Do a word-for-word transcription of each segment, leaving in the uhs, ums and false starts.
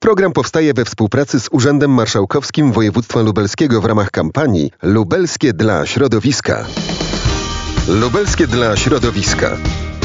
Program powstaje we współpracy z Urzędem Marszałkowskim Województwa Lubelskiego w ramach kampanii Lubelskie dla środowiska. Lubelskie dla środowiska.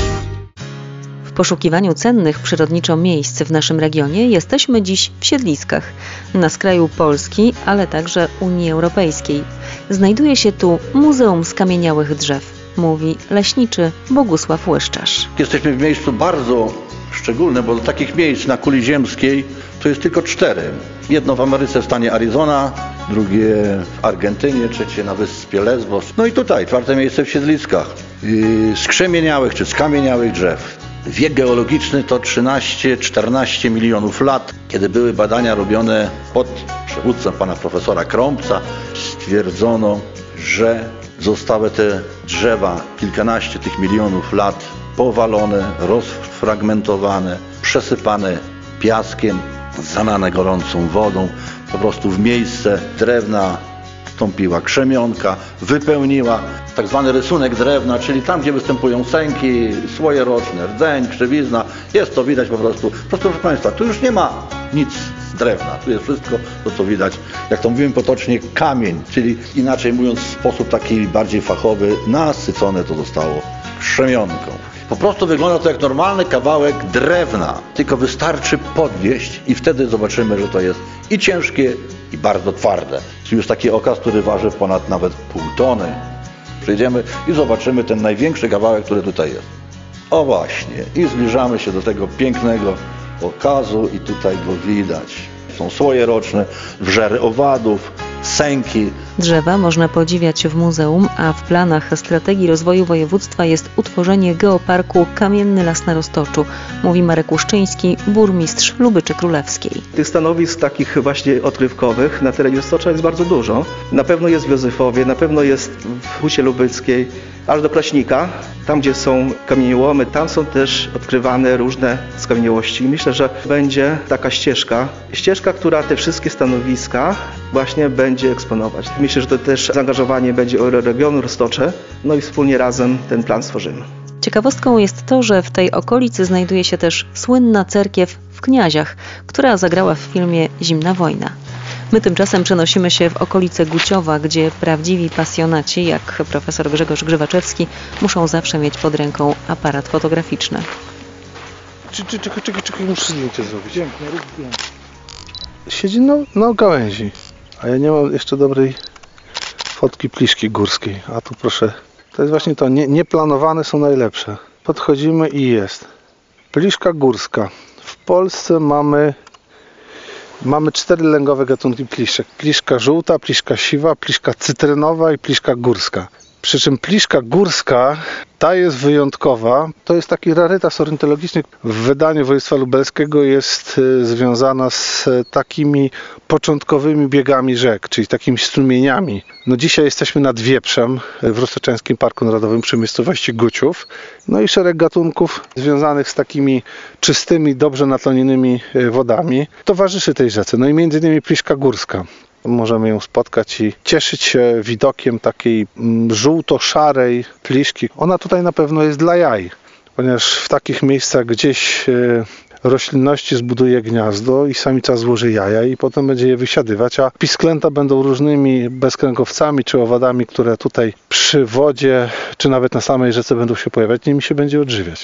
W poszukiwaniu cennych przyrodniczo miejsc w naszym regionie jesteśmy dziś w Siedliskach, na skraju Polski, ale także Unii Europejskiej. Znajduje się tu Muzeum Skamieniałych Drzew, mówi leśniczy Bogusław Łyszczarz. Jesteśmy w miejscu bardzo szczególnym, bo do takich miejsc na kuli ziemskiej to jest tylko cztery. Jedno w Ameryce w stanie Arizona, drugie w Argentynie, trzecie na wyspie Lesbos. No i tutaj, czwarte miejsce w Siedliskach. Skrzemieniałych czy skamieniałych drzew. Wiek geologiczny to trzynaście czternaście milionów lat. Kiedy były badania robione pod przewództwem pana profesora Krąbca, stwierdzono, że zostały te drzewa kilkanaście tych milionów lat powalone, rozfragmentowane, przesypane piaskiem, zalane gorącą wodą. Po prostu w miejsce drewna wstąpiła krzemionka, wypełniła tak zwany rysunek drewna, czyli tam, gdzie występują sęki, słoje roczne, rdzeń, krzywizna. Jest to widać po prostu. Po prostu, proszę Państwa, tu już nie ma nic z drewna. Tu jest wszystko to, co widać, jak to mówimy potocznie, kamień, czyli inaczej mówiąc w sposób taki bardziej fachowy, nasycone to zostało krzemionką. Po prostu wygląda to jak normalny kawałek drewna, tylko wystarczy podwieść i wtedy zobaczymy, że to jest i ciężkie, i bardzo twarde. Czyli już taki okaz, który waży ponad nawet pół tony. Przejdziemy i zobaczymy ten największy kawałek, który tutaj jest. O właśnie, i zbliżamy się do tego pięknego okazu i tutaj go widać. Są słoje roczne, wrzery owadów, sęki. Drzewa można podziwiać w muzeum, a w planach strategii rozwoju województwa jest utworzenie geoparku Kamienny Las na Roztoczu, mówi Marek Uszczyński, burmistrz Lubyczy Królewskiej. Tych stanowisk takich właśnie odkrywkowych na terenie Roztocza jest bardzo dużo. Na pewno jest w Józefowie, na pewno jest w Hucie Lubyckiej, aż do Kraśnika. Tam, gdzie są kamieniołomy, tam są też odkrywane różne skamieniałości. Myślę, że będzie taka ścieżka, ścieżka, która te wszystkie stanowiska właśnie będzie eksponować. Myślę, że to też zaangażowanie będzie regionu Roztocze, no i wspólnie razem ten plan stworzymy. Ciekawostką jest to, że w tej okolicy znajduje się też słynna cerkiew w Kniaziach, która zagrała w filmie Zimna wojna. My tymczasem przenosimy się w okolice Guciowa, gdzie prawdziwi pasjonaci, jak profesor Grzegorz Grzywaczewski, muszą zawsze mieć pod ręką aparat fotograficzny. Czekaj, czekaj, czekaj, czekaj, muszę zdjęcie zrobić. Pięknie, rób zdjęcie. Siedzi na, na gałęzi, a ja nie mam jeszcze dobrej fotki pliszki górskiej. A tu proszę, to jest właśnie to, nie, nieplanowane są najlepsze. Podchodzimy i jest. Pliszka górska. W Polsce mamy Mamy cztery lęgowe gatunki pliszek. Pliszka żółta, pliszka siwa, pliszka cytrynowa i pliszka górska. Przy czym pliszka górska, ta jest wyjątkowa. To jest taki rarytas ornitologiczny. W wydaniu województwa lubelskiego jest związana z takimi początkowymi biegami rzek, czyli takimi strumieniami. No dzisiaj jesteśmy nad Wieprzem w Roztoczańskim Parku Narodowym przy miejscowości Guciów. No i szereg gatunków związanych z takimi czystymi, dobrze natlenionymi wodami towarzyszy tej rzece. No i między innymi pliszka górska. Możemy ją spotkać i cieszyć się widokiem takiej żółto-szarej pliszki. Ona tutaj na pewno jest dla jaj, ponieważ w takich miejscach gdzieś roślinności zbuduje gniazdo i samica złoży jaja i potem będzie je wysiadywać, a pisklęta będą różnymi bezkręgowcami czy owadami, które tutaj przy wodzie czy nawet na samej rzece będą się pojawiać, nimi się będzie odżywiać.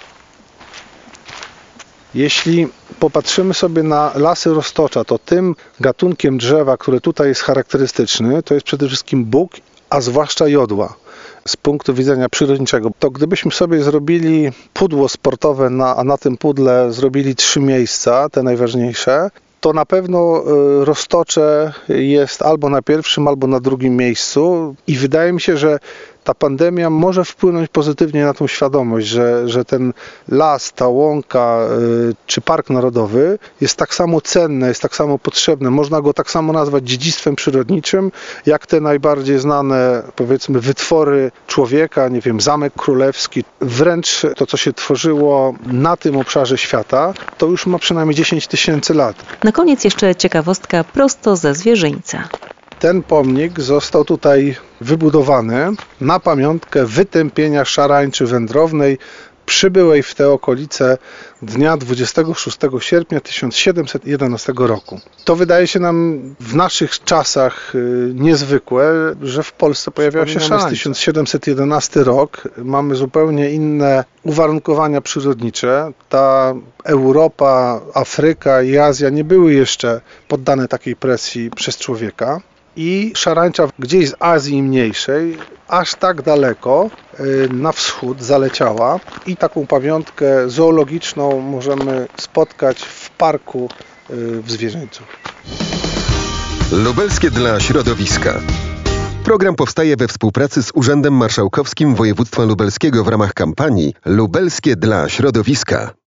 Jeśli popatrzymy sobie na lasy Roztocza, to tym gatunkiem drzewa, który tutaj jest charakterystyczny, to jest przede wszystkim bóg, a zwłaszcza jodła. Z punktu widzenia przyrodniczego, to gdybyśmy sobie zrobili pudło sportowe, na, a na tym pudle zrobili trzy miejsca, te najważniejsze, to na pewno Roztocze jest albo na pierwszym, albo na drugim miejscu i wydaje mi się, że ta pandemia może wpłynąć pozytywnie na tą świadomość, że, że ten las, ta łąka czy park narodowy jest tak samo cenny, jest tak samo potrzebny. Można go tak samo nazwać dziedzictwem przyrodniczym, jak te najbardziej znane, powiedzmy, wytwory człowieka, nie wiem, Zamek Królewski. Wręcz to, co się tworzyło na tym obszarze świata, to już ma przynajmniej dziesięć tysięcy lat. Na koniec jeszcze ciekawostka prosto ze Zwierzyńca. Ten pomnik został tutaj wybudowany na pamiątkę wytępienia szarańczy wędrownej przybyłej w te okolice dnia dwudziestego szóstego sierpnia tysiąc siedemset jedenastego roku. To wydaje się nam w naszych czasach niezwykłe, że w Polsce pojawiała się szarańcza. tysiąc siedemset jedenasty rok, mamy zupełnie inne uwarunkowania przyrodnicze. Ta Europa, Afryka i Azja nie były jeszcze poddane takiej presji przez człowieka. I szarańcza gdzieś z Azji Mniejszej, aż tak daleko na wschód zaleciała i taką pamiątkę zoologiczną możemy spotkać w parku w Zwierzęcu. Lubelskie dla środowiska. Program powstaje we współpracy z Urzędem Marszałkowskim Województwa Lubelskiego w ramach kampanii Lubelskie dla środowiska.